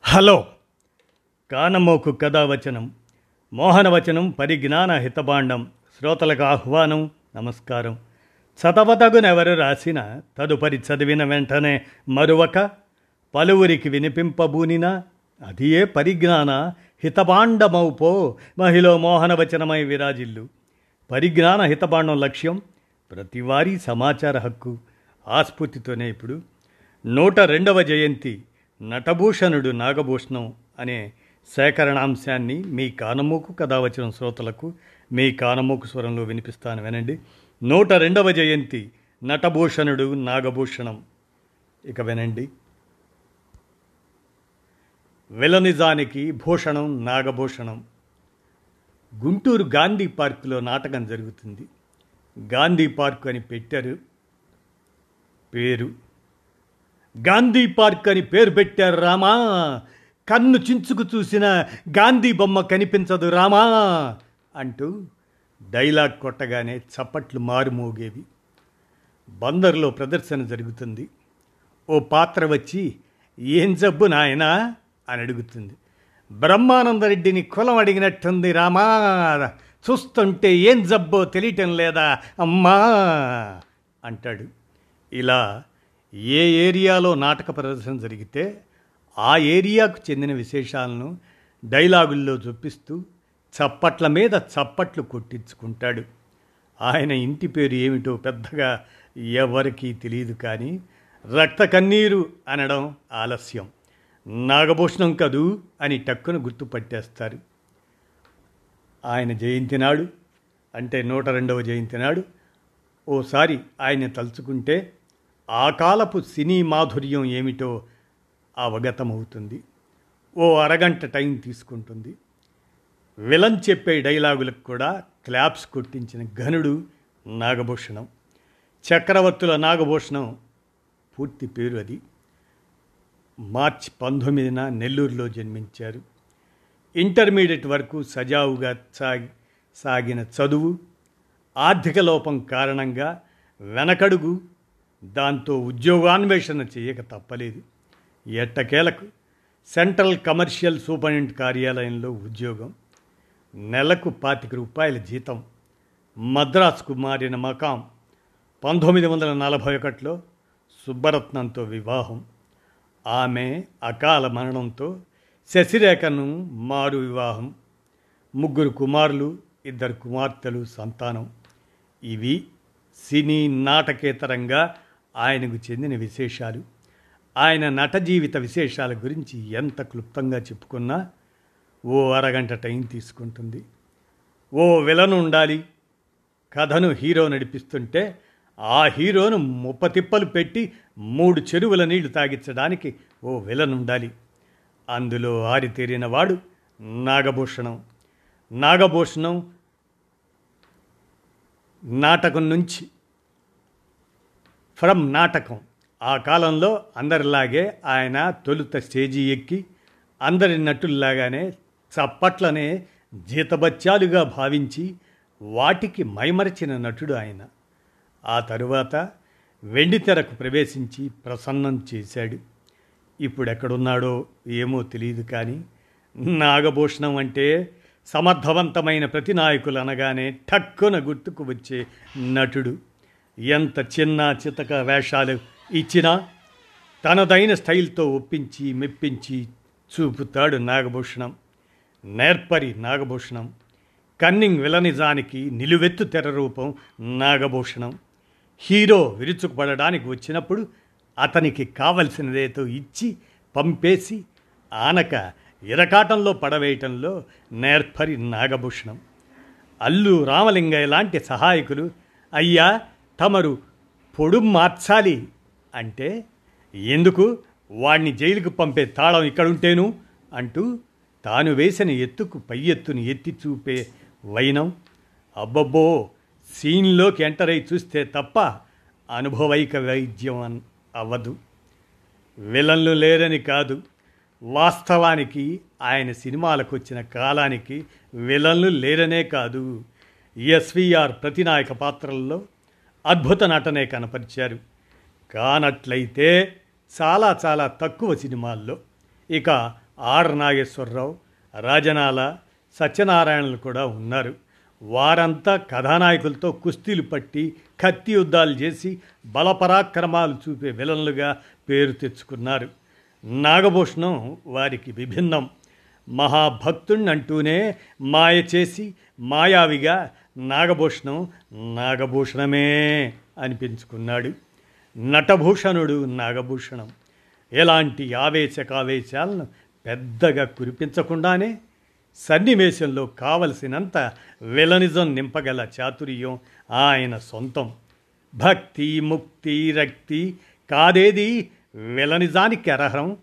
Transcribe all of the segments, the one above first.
Hello కానమోకు కథావచనం మోహనవచనం పరిజ్ఞాన హితభాండం శ్రోతలకు ఆహ్వానం నమస్కారం. చదవదగునెవరు రాసిన తదుపరి చదివిన వెంటనే మరువక పలువురికి వినిపింపబూనిన అది ఏ పరిజ్ఞాన హితభాండమౌపో మహిళ మోహనవచనమై విరాజిల్లు. పరిజ్ఞాన హితభాండం లక్ష్యం ప్రతివారీ సమాచార హక్కు. ఆస్ఫూర్తితోనే ఇప్పుడు 102వ జయంతి నటభూషణుడు నాగభూషణం అనే సేకరణాంశాన్ని మీ కానమోకు కథావచనం శ్రోతలకు మీ కానమోకు స్వరంలో వినిపిస్తాను, వినండి. 102వ జయంతి నటభూషణుడు నాగభూషణం. ఇక వినండి. విలనిజానికి భూషణం నాగభూషణం. గుంటూరు గాంధీ పార్కులో నాటకం జరుగుతుంది. గాంధీ పార్క్ అని పెట్టారు పేరు. గాంధీ పార్క్ అని పేరు పెట్టారు రామా, కన్ను చించుకు చూసిన గాంధీ బొమ్మ కనిపించదు రామా అంటూ డైలాగ్ కొట్టగానే చప్పట్లు మారుమోగేవి. బందర్లో ప్రదర్శన జరుగుతుంది. ఓ పాత్ర వచ్చి ఏం జబ్బు నాయనా అని అడుగుతుంది. బ్రహ్మానందరెడ్డిని కులం అడిగినట్టుంది రామా, చూస్తుంటే ఏం జబ్బో తెలియటం లేదా అమ్మా అంటాడు. ఇలా ఏ ఏరియాలో నాటక ప్రదర్శన జరిగితే ఆ ఏరియాకు చెందిన విశేషాలను డైలాగుల్లో చూపిస్తూ చప్పట్ల మీద చప్పట్లు కొట్టించుకుంటాడు. ఆయన ఇంటి పేరు ఏమిటో పెద్దగా ఎవరికీ తెలియదు, కానీ రక్త కన్నీరు అనడం ఆలస్యం. నాగభూషణం కదూ అని టక్కున గుర్తుపట్టేస్తారు. ఆయన జయంతి నాడు, అంటే 102వ జయంతి నాడు ఓసారి ఆయన తలుచుకుంటే ఆ కాలపు సినీ మాధుర్యం ఏమిటో అవగతమవుతుంది. ఓ అరగంట టైం తీసుకుంటుంది. విలన్ చెప్పే డైలాగులకు కూడా క్లాప్స్ కొట్టించిన ఘనుడు నాగభూషణం. చక్రవర్తుల నాగభూషణం పూర్తి పేరు అది. మార్చి 19న నెల్లూరులో జన్మించారు. ఇంటర్మీడియట్ వరకు సజావుగా సాగిన చదువు ఆర్థిక లోపం కారణంగా వెనకడుగు, దాంతో ఉద్యోగాన్వేషణ చేయక తప్పలేదు. ఎట్టకేలకు సెంట్రల్ కమర్షియల్ సూపరింటెండెంట్ కార్యాలయంలో ఉద్యోగం, నెలకు ₹25 జీతం. మద్రాసుకు మారిన మకాం. 1941లో సుబ్బరత్నంతో వివాహం. ఆమె అకాల మరణంతో శశిరేఖను మారు వివాహం. 3 కుమారులు, 2 కుమార్తెలు సంతానం. ఇవి సినీ నాటకేతరంగా ఆయనకు చెందిన విశేషాలు. ఆయన నట జీవిత విశేషాల గురించి ఎంత క్లుప్తంగా చెప్పుకున్నా ఓ అరగంట టైం తీసుకుంటుంది. ఓ విలను ఉండాలి. కథను హీరో నడిపిస్తుంటే ఆ హీరోను ముప్పతిప్పలు పెట్టి 3 చెరువుల నీళ్లు తాగించడానికి ఓ విలన్ ఉండాలి. అందులో ఆరితేరిన వాడు నాగభూషణం. నాగభూషణం నాటకం నుంచి ఫ్రమ్ నాటకం. ఆ కాలంలో అందరిలాగే ఆయన తొలుత స్టేజీ ఎక్కి అందరి నటుల్లాగానే చప్పట్లనే జీతబత్యాలుగా భావించి వాటికి మైమరచిన నటుడు ఆయన. ఆ తరువాత వెండితెరకు ప్రవేశించి ప్రసన్నం చేశాడు. ఇప్పుడెక్కడున్నాడో ఏమో తెలియదు, కానీ నాగభూషణం అంటే సమర్థవంతమైన ప్రతినాయకులు అనగానే ఠక్కున గుర్తుకు వచ్చే నటుడు. ఎంత చిన్న చితక వేషాలు ఇచ్చినా తనదైన స్టైల్తో ఒప్పించి మెప్పించి చూపుతాడు నాగభూషణం. నేర్పరి నాగభూషణం. కన్నింగ్ విలనిజానికి నిలువెత్తు తెర రూపం నాగభూషణం. హీరో విరుచుకుపడడానికి వచ్చినప్పుడు అతనికి కావలసినదేతో ఇచ్చి పంపేసి ఆనక ఇరకాటంలో పడవేయటంలో నేర్పరి నాగభూషణం. అల్లు రామలింగయ్య లాంటి సహాయకులు అయ్యా తమరు పొడు మార్చాలి అంటే ఎందుకు, వాణ్ణి జైలుకు పంపే తాళం ఇక్కడుంటేను అంటూ తాను వేసిన ఎత్తుకు పై ఎత్తును ఎత్తి చూపే వైనం. అబ్బబ్బో, సీన్లోకి ఎంటర్ అయి చూస్తే తప్ప అనుభవైక వైద్యం అవ్వదు. విలన్లు లేరని కాదు, వాస్తవానికి ఆయన సినిమాలకు వచ్చిన కాలానికి విలన్లు లేరనే కాదు, ఎస్వీఆర్ ప్రతినాయక పాత్రల్లో అద్భుత నటనే కనపరిచారు. కానట్లయితే చాలా చాలా తక్కువ సినిమాల్లో. ఇక ఆర్ నాగేశ్వరరావు, రాజనాల, సత్యనారాయణలు కూడా ఉన్నారు. వారంతా కథానాయకులతో కుస్తీలు పట్టి కత్తి యుద్ధాలు చేసి బలపరాక్రమాలు చూపే విలన్లుగా పేరు తెచ్చుకున్నారు. నాగభూషణం వారికి విభిన్నం. మహాభక్తుణ్ణంటూనే మాయ చేసి మాయావిగా నాగభూషణం నాగభూషణమే అనిపించుకున్నాడు. నటభూషణుడు నాగభూషణం. ఎలాంటి ఆవేశకావేశాలను పెద్దగా కురిపించకుండానే సన్నివేశంలో కావలసినంత విలనిజం నింపగల చాతుర్యం ఆయన సొంతం. భక్తి, ముక్తి, రక్తి కాదేది విలనిజానికి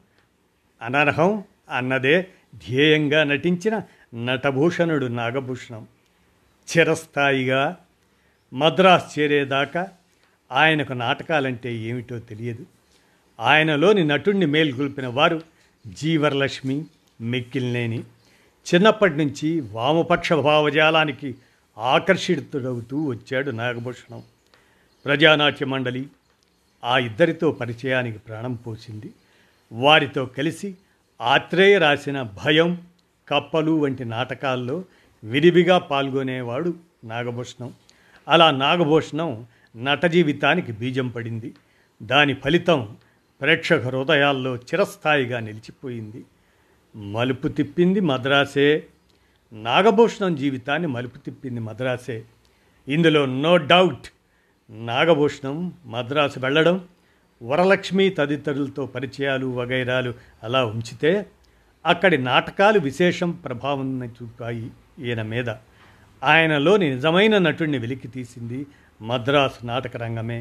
అనర్హం అన్నదే ధ్యేయంగా నటించిన నటభూషణుడు నాగభూషణం. చిరస్థాయిగా మద్రాసు చేరేదాకా ఆయనకు నాటకాలంటే ఏమిటో తెలియదు. ఆయనలోని నటుణ్ణి మేల్కొల్పిన వారు జీవరలక్ష్మి, మిక్కిలినేని. చిన్నప్పటి నుంచి వామపక్ష భావజాలానికి ఆకర్షితుడవుతూ వచ్చాడు నాగభూషణం. ప్రజానాట్య మండలి ఆ ఇద్దరితో పరిచయానికి ప్రాణం పోసింది. వారితో కలిసి ఆత్రేయ రాసిన భయం, కప్పలు వంటి నాటకాల్లో విరివిగా పాల్గొనేవాడు నాగభూషణం. అలా నాగభూషణం నట జీవితానికి బీజం పడింది. దాని ఫలితం ప్రేక్షక హృదయాల్లో చిరస్థాయిగా నిలిచిపోయింది. మలుపు తిప్పింది మద్రాసే. నాగభూషణం జీవితాన్ని మలుపు తిప్పింది మద్రాసే. ఇందులో నో డౌట్. నాగభూషణం మద్రాసు వెళ్ళడం, వరలక్ష్మి తదితరులతో పరిచయాలు వగైరాలు అలా ఉంచితే అక్కడి నాటకాలు విశేషం ప్రభావం చూపాయి ఈయన మీద. ఆయనలోని నిజమైన నటుడిని వెలికి తీసింది మద్రాసు నాటక రంగమే.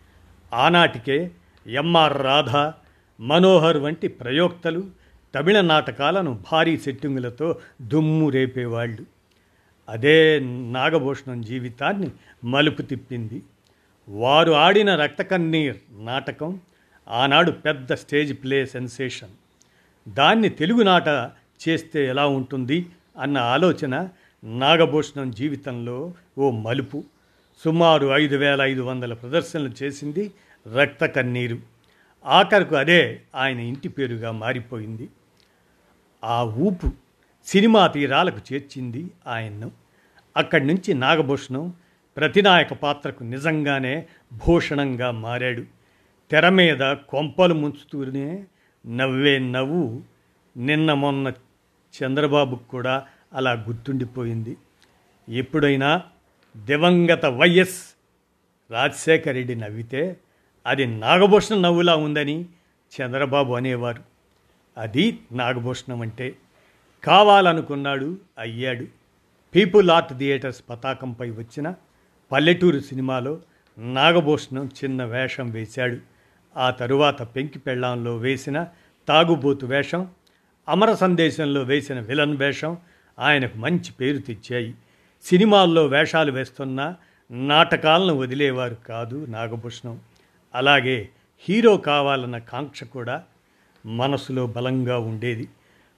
ఆనాటికే ఎంఆర్ రాధా, మనోహర్ వంటి ప్రయోక్తలు తమిళ నాటకాలను భారీ సెట్టింగులతో దుమ్ము రేపేవాళ్ళు. అదే నాగభూషణం జీవితాన్ని మలుపు తిప్పింది. వారు ఆడిన రక్తకన్నీర్ నాటకం ఆనాడు పెద్ద స్టేజ్ ప్లే సెన్సేషన్. దాన్ని తెలుగు నాట చేస్తే ఎలా ఉంటుంది అన్న ఆలోచన నాగభూషణం జీవితంలో ఓ మలుపు. సుమారు 5500 ప్రదర్శనలు చేసింది రక్తకన్నీరు. ఆఖరకు అదే ఆయన ఇంటి పేరుగా మారిపోయింది. ఆ ఊపు సినిమా తీరాలకు చేర్చింది ఆయన్ను. అక్కడి నుంచి నాగభూషణం ప్రతినాయక పాత్రకు నిజంగానే భూషణంగా మారాడు. తెర మీద కొంపలు ముంచుతూనే నవ్వే నవ్వు నిన్న మొన్న చంద్రబాబుకు కూడా అలా గుర్తుండిపోయింది. ఎప్పుడైనా దివంగత వైఎస్ రాజశేఖర రెడ్డి నవ్వితే అది నాగభూషణం నవ్వులా ఉందని చంద్రబాబు అనేవారు. అది నాగభూషణం అంటే. కావాలనుకున్నాడు, అయ్యాడు. పీపుల్ ఆర్ట్ థియేటర్స్ పతాకంపై వచ్చిన పల్లెటూరు సినిమాలో నాగభూషణం చిన్న వేషం వేశాడు. ఆ తరువాత పెంకి పెళ్ళాంలో వేసిన తాగుబోతు వేషం, అమర సందేశంలో వేసిన విలన్ వేషం ఆయనకు మంచి పేరు తెచ్చాయి. సినిమాల్లో వేషాలు వేస్తున్న నాటకాలను వదిలేవారు కాదు నాగభూషణం. అలాగే హీరో కావాలన్న కాంక్ష కూడా మనసులో బలంగా ఉండేది.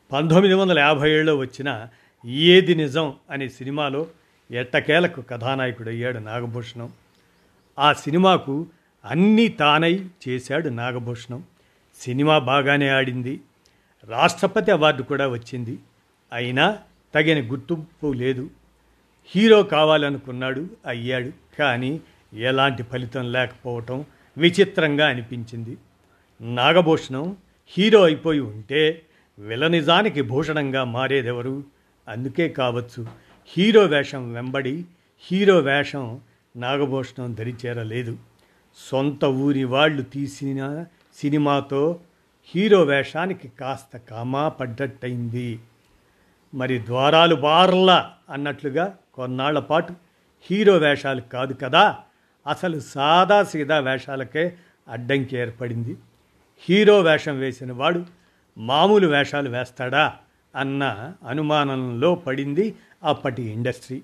1957లో వచ్చిన ఏది నిజం అనే సినిమాలో ఎట్టకేలకు కథానాయకుడయ్యాడు నాగభూషణం. ఆ సినిమాకు అన్నీ తానై చేశాడు నాగభూషణం. సినిమా బాగానే ఆడింది. రాష్ట్రపతి అవార్డు కూడా వచ్చింది. అయినా తగిన గుర్తింపు లేదు. హీరో కావాలనుకున్నాడు, అయ్యాడు. కానీ ఎలాంటి ఫలితం లేకపోవటం విచిత్రంగా అనిపించింది. నాగభూషణం హీరో అయిపోయి ఉంటే విలనిజానికి భూషణంగా మారేదెవరు? అందుకే కావచ్చు హీరో వేషం వెంబడి హీరో వేషం నాగభూషణం దరిచేరలేదు. సొంత ఊరి వాళ్ళు తీసిన సినిమాతో హీరో వేషానికి కాస్త కామా పడ్డట్టయింది. మరి ద్వారాలు బార్లా అన్నట్లుగా కొన్నాళ్ల పాటు హీరో వేషాలు కాదు కదా, అసలు సాదా సీదా వేషాలకే అడ్డంకి ఏర్పడింది. హీరో వేషం వేసిన వాడు మామూలు వేషాలు వేస్తాడా అన్న అనుమానంలో పడింది అప్పటి ఇండస్ట్రీ.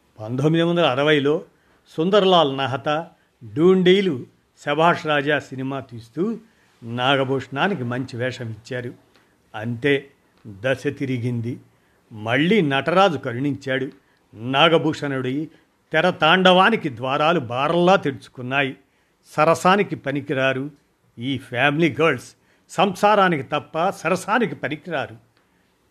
1960లో సుందర్లాల్ నహతా, డూండీలు, శభాష్ రాజా సినిమా తీస్తూ నాగభూషణానికి మంచి వేషం ఇచ్చారు. అంతే, దశ తిరిగింది. మళ్ళీ నటరాజు కరుణించాడు. నాగభూషణుడి తెర తాండవానికి ద్వారాలు బారల్లా తెరుచుకున్నాయి. సరసానికి పనికిరారు ఈ ఫ్యామిలీ గర్ల్స్. సంసారానికి తప్ప సరసానికి పనికిరారు.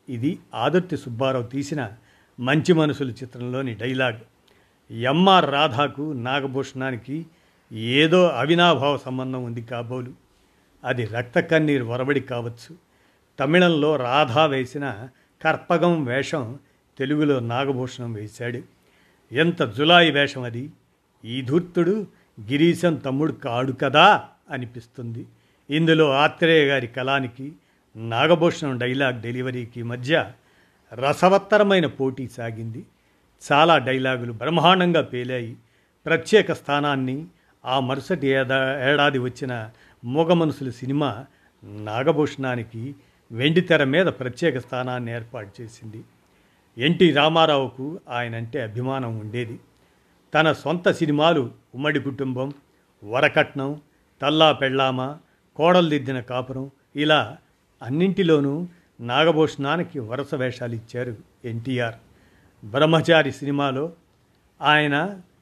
ఇది ఆదుర్తి సుబ్బారావు తీసిన మంచి మనసులు చిత్రంలోని డైలాగ్. ఎంఆర్ రాధాకు నాగభూషణానికి ఏదో అవినాభావ సంబంధం ఉంది కాబోలు. అది రక్త కన్నీరు వరబడి కావచ్చు. తమిళంలో రాధా వేసిన కర్పగం వేషం తెలుగులో నాగభూషణం వేశాడు. ఎంత జులాయి వేషం అది! ఈ ధూర్తుడు గిరీశం తమ్ముడు కాడు కదా అనిపిస్తుంది. ఇందులో ఆత్రేయ గారి కళానికి నాగభూషణం డైలాగ్ డెలివరీకి మధ్య రసవత్తరమైన పోటీ సాగింది. చాలా డైలాగులు బ్రహ్మాండంగా పేలాయి. ప్రత్యేక స్థానాన్ని ఆ మరుసటి ఏడాది వచ్చిన మూగ మనసులు సినిమా నాగభూషణానికి వెండితెర మీద ప్రత్యేక స్థానాన్ని ఏర్పాటు చేసింది. ఎన్టీ రామారావుకు ఆయనంటే అభిమానం ఉండేది. తన సొంత సినిమాలు ఉమ్మడి కుటుంబం, వరకట్నం, తల్లా పెళ్ళామ, కోడల్దిద్దిన కాపురం ఇలా అన్నింటిలోనూ నాగభూషణానికి వరుస వేషాలు ఇచ్చారు ఎన్టీఆర్. బ్రహ్మచారి సినిమాలో ఆయన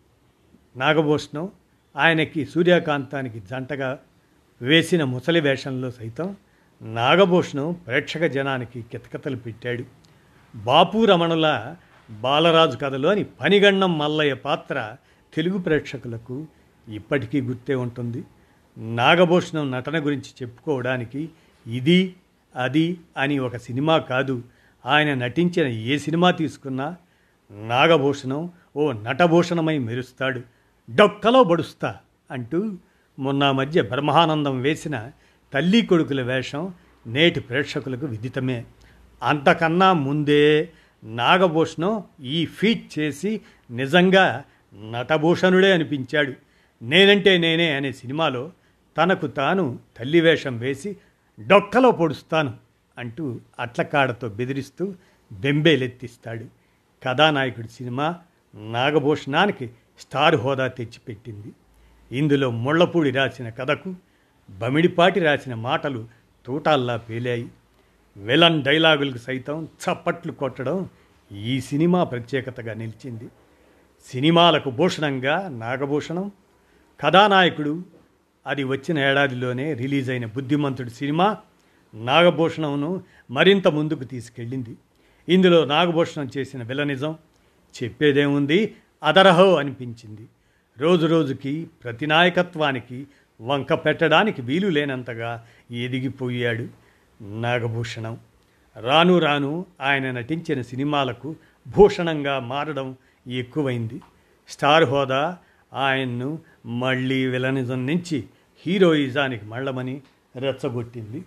నాగభూషణం, ఆయనకి సూర్యకాంతానికి జంటగా వేసిన ముసలి వేషంలో సైతం నాగభూషణం ప్రేక్షక జనానికి కితకితలు పెట్టాడు. బాపు రమణుల బాలరాజు కథలోని పనిగండం మల్లయ్య పాత్ర తెలుగు ప్రేక్షకులకు ఇప్పటికీ గుర్తే ఉంటుంది. నాగభూషణం నటన గురించి చెప్పుకోవడానికి ఇది అది అని ఒక సినిమా కాదు. ఆయన నటించిన ఏ సినిమా తీసుకున్నా నాగభూషణం ఓ నటభూషణమై మెరుస్తాడు. డొక్కలో బడుస్తా అంటూ మొన్న మధ్య బ్రహ్మానందం వేసిన తల్లి కొడుకుల వేషం నేటి ప్రేక్షకులకు విదితమే. అంతకన్నా ముందే నాగభూషణం ఈ ఫీట్ చేసి నిజంగా నటభూషణుడే అనిపించాడు. నేనంటే నేనే అనే సినిమాలో తనకు తాను తల్లి వేషం వేసి డొక్కలో పొడుస్తాను అంటూ అట్లకాడతో బెదిరిస్తూ బెంబేలెత్తిస్తాడు. కథానాయకుడి సినిమా నాగభూషణానికి స్టార్ హోదా తెచ్చిపెట్టింది. ఇందులో ముళ్ళపూడి రాసిన కథకు బమిడిపాటి రాసిన మాటలు తూటాల్లా పేలాయి. విలన్ డైలాగులకు సైతం చప్పట్లు కొట్టడం ఈ సినిమా ప్రత్యేకతగా నిలిచింది. సినిమాలకు భూషణంగా నాగభూషణం, కథానాయకుడు అది వచ్చిన ఏడాదిలోనే రిలీజ్ అయిన బుద్ధిమంతుడు సినిమా నాగభూషణంను మరింత ముందుకు తీసుకెళ్ళింది. ఇందులో నాగభూషణం చేసిన విలనిజం చెప్పేదేముంది, అదరహో అనిపించింది. రోజు రోజుకి ప్రతి నాయకత్వానికి వంక పెట్టడానికి వీలు లేనంతగా ఎదిగిపోయాడు నాగభూషణం. రాను రాను ఆయన నటించిన సినిమాలకు భూషణంగా మారడం ఎక్కువైంది. స్టార్ హోదా ఆయన్ను మళ్ళీ విలనిజం నుంచి హీరోయిజానికి మళ్ళమని రెచ్చగొట్టింది.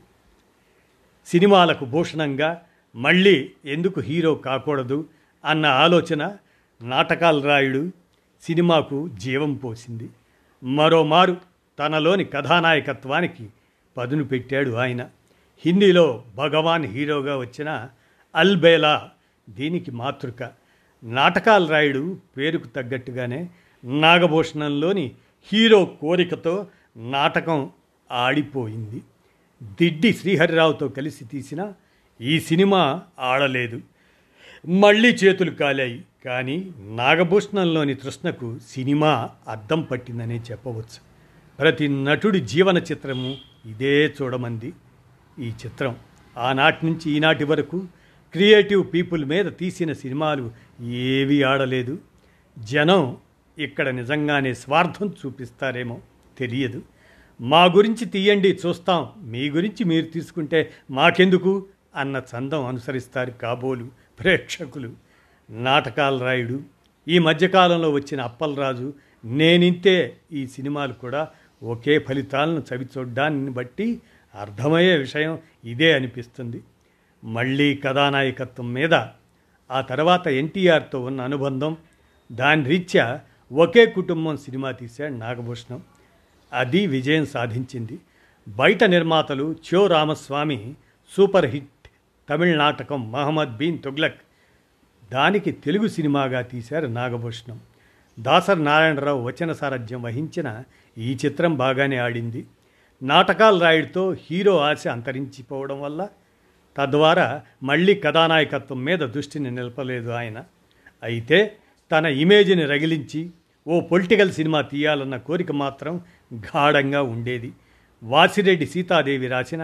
సినిమాలకు భూషణంగా మళ్ళీ ఎందుకు హీరో కాకూడదు అన్న ఆలోచన నాటకాల రాయుడు సినిమాకు జీవం పోసింది. మరోమారు తనలోని కథానాయకత్వానికి పదును పెట్టాడు ఆయన. హిందీలో భగవాన్ హీరోగా వచ్చిన అల్బేలా దీనికి మాతృక. నాటకాల రాయుడు పేరుకు తగ్గట్టుగానే నాగభూషణంలోని హీరో కోరికతో నాటకం ఆడిపోయింది. దిడ్డి శ్రీహరిరావుతో కలిసి తీసిన ఈ సినిమా ఆడలేదు, మళ్ళీ చేతులు కాలాయి. కానీ నాగభూషణంలోని తృష్ణకు సినిమా అద్దం పట్టిందనే చెప్పవచ్చు. ప్రతి నటుడి జీవన చిత్రము ఇదే చూడమంది ఈ చిత్రం. ఆనాటి నుంచి ఈనాటి వరకు క్రియేటివ్ పీపుల్ మీద తీసిన సినిమాలు ఏవి ఆడలేదు. జనం ఇక్కడ నిజంగానే స్వార్థం చూపిస్తారేమో తెలియదు. మా గురించి తీయండి చూస్తాం, మీ గురించి మీరు తీసుకుంటే మాకెందుకు అన్న చందం అనుసరిస్తారు కాబోలు ప్రేక్షకులు. నాటకాల రాయుడు, ఈ మధ్యకాలంలో వచ్చిన అప్పలరాజు, నేనింతే ఈ సినిమాలు కూడా ఒకే ఫలితాలను చవిచూడ్డాన్ని బట్టి అర్థమయ్యే విషయం ఇదే అనిపిస్తుంది. మళ్ళీ కథానాయకత్వం మీద ఆ తర్వాత ఎన్టీఆర్తో ఉన్న అనుబంధం, దాని రీత్యా ఒకే కుటుంబం సినిమా తీశాడు నాగభూషణం. అది విజయం సాధించింది. బయట నిర్మాతలు చో రామస్వామి సూపర్ హిట్ తమిళ నాటకం మహమ్మద్ బిన్ తుగ్లక్, దానికి తెలుగు సినిమాగా తీశారు నాగభూషణం. దాసరి నారాయణరావు వచన సారథ్యం వహించిన ఈ చిత్రం బాగానే ఆడింది. నాటకాల రాయుడితో హీరో ఆశ అంతరించిపోవడం వల్ల తద్వారా మళ్ళీ కథానాయకత్వం మీద దృష్టిని నిలపలేదు ఆయన. అయితే తన ఇమేజ్ని రగిలించి ఓ పొలిటికల్ సినిమా తీయాలన్న కోరిక మాత్రం గాఢంగా ఉండేది. వాసిరెడ్డి సీతాదేవి రాసిన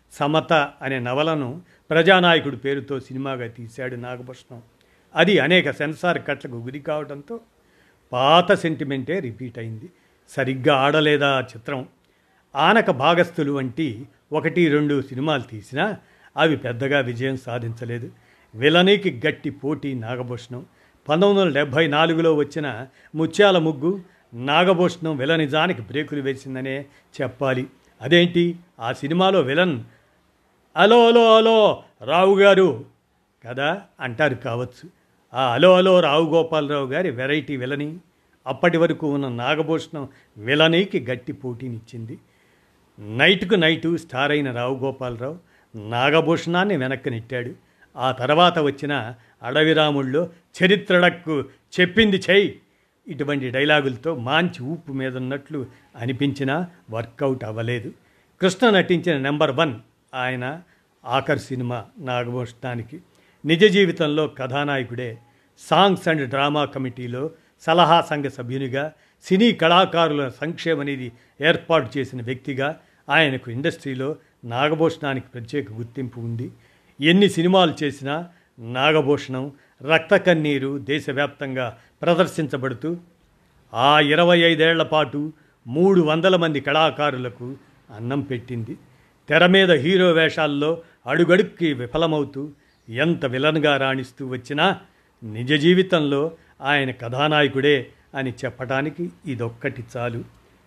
సమత అనే నవలను ప్రజానాయకుడి పేరుతో సినిమాగా తీశాడు నాగభూషణం. అది అనేక సెన్సార్ కట్లకు గురి కావడంతో పాత సెంటిమెంటే రిపీట్ అయింది. సరిగ్గా ఆడలేదా ఆ చిత్రం. ఆనక భాగస్థులు వంటి 1-2 సినిమాలు తీసినా అవి పెద్దగా విజయం సాధించలేదు. విలనీకి గట్టి పోటీ నాగభూషణం. 1974లో వచ్చిన ముత్యాల ముగ్గు నాగభూషణం విలనిజానికి బ్రేకులు వేసిందనే చెప్పాలి. అదేంటి, ఆ సినిమాలో విలన్ అలో అలో అలో రావు గారు కదా అంటారు కావచ్చు. ఆ అలో అలో రావు గోపాలరావు గారి వెరైటీ విలని అప్పటి వరకు ఉన్న నాగభూషణం విలనీకి గట్టి పోటీనిచ్చింది. నైట్కు నైటు స్టార్ అయిన రావు గోపాలరావు నాగభూషణాన్ని వెనక్కి నెట్టాడు. ఆ తర్వాత వచ్చిన అడవిరాముల్లో చరిత్రడక్కు చెప్పింది చెయ్యి ఇటువంటి డైలాగులతో మంచి ఊపు మీదున్నట్లు అనిపించినా వర్కౌట్ అవ్వలేదు. కృష్ణ నటించిన నెంబర్ 1 ఆయన ఆఖరి సినిమా నాగభూషణానికి. నిజ జీవితంలో కథానాయకుడే. సాంగ్స్ అండ్ డ్రామా కమిటీలో సలహా సంఘ సభ్యునిగా, సినీ కళాకారుల సంక్షేమ నిధి ఏర్పాటు చేసిన వ్యక్తిగా ఆయనకు ఇండస్ట్రీలో నాగభూషణానికి ప్రత్యేక గుర్తింపు ఉంది. ఎన్ని సినిమాలు చేసినా నాగభూషణం రక్త కన్నీరు దేశవ్యాప్తంగా ప్రదర్శించబడుతూ ఆ 25 ఏళ్ల పాటు 300 మంది కళాకారులకు అన్నం పెట్టింది. తెర మీద హీరో వేషాల్లో అడుగడుక్కి విఫలమవుతూ ఎంత విలన్గా రాణిస్తూ వచ్చినా నిజ జీవితంలో ఆయన కథానాయకుడే అని చెప్పటానికి ఇదొక్కటి చాలు.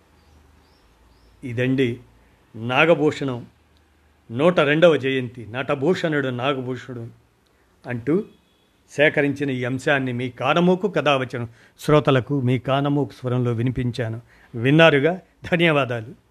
ఇదండి నాగభూషణం 102వ జయంతి నటభూషణుడు నాగభూషణుడు అంటూ సేకరించిన ఈ అంశాన్ని మీ కానమోకు కథావచనం శ్రోతలకు మీ కానమోకు స్వరంలో వినిపించాను. విన్నారుగా, ధన్యవాదాలు.